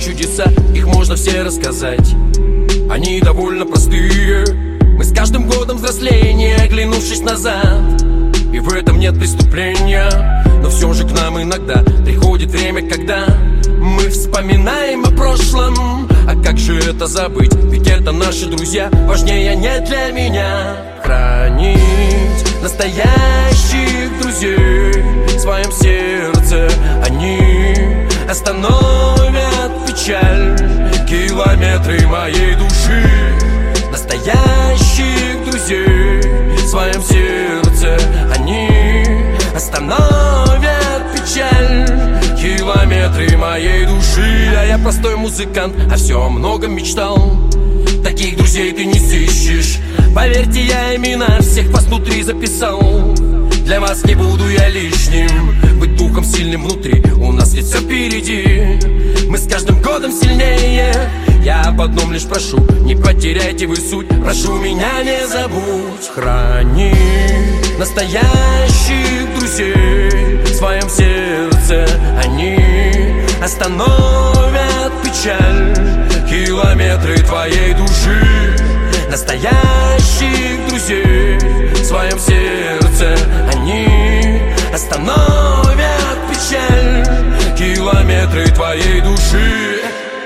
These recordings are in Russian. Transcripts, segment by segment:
чудеса, их можно все рассказать. Они довольно простые. Мы с каждым годом взросления, оглянувшись назад, и в этом нет преступления. Но все же к нам иногда приходит время, когда мы вспоминаем о прошлом. А как же это забыть? Ведь это наши друзья, важнее не для меня. Хранить настоящих друзей в своем сердце, они остановят печаль, километры моей души. Настоящих друзей в своем сердце, они остановят печаль, километры моей души. А я простой музыкант, а все о многом мечтал. Таких друзей ты не сыщешь. Поверьте, я имена всех вас внутри записал. Для вас не буду я лишним. Быть духом сильным внутри, у нас ведь все впереди. Мы с каждым годом сильнее. Я об одном лишь прошу, не потеряйте вы суть. Прошу, меня не забудь. Храни настоящих друзей в своем сердце, они остановят печаль, километры твоей души. Настоящих друзей в своем сердце, они остановят печаль, километры твоей души.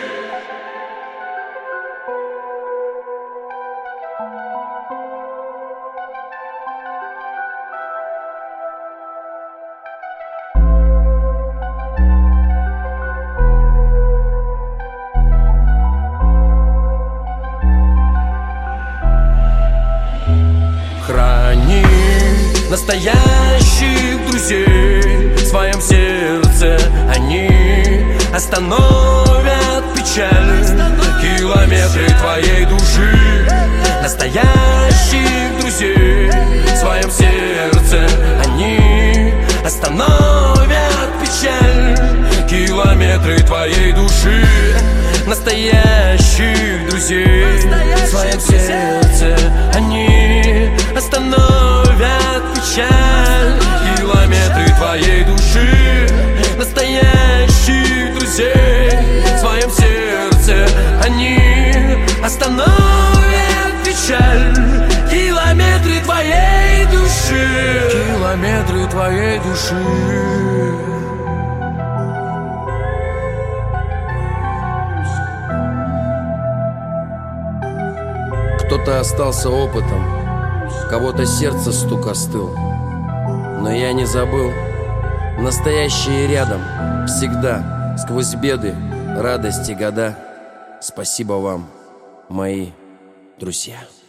Храни настоящих друзей в своем сердце, они остановят печаль, километры твоей души. Настоящих друзей в своем сердце, они остановят печаль, километры твоей души. Настоящих друзей в своем сердце, они остановят печаль, километры твоей души. Настоящих друзей в своем сердце, они остановят печаль, километры твоей души. Километры твоей души. Кто-то остался опытом, кого-то сердце стук остыл. Но я не забыл, настоящие рядом, всегда, сквозь беды, радости, года. Спасибо вам, мои друзья.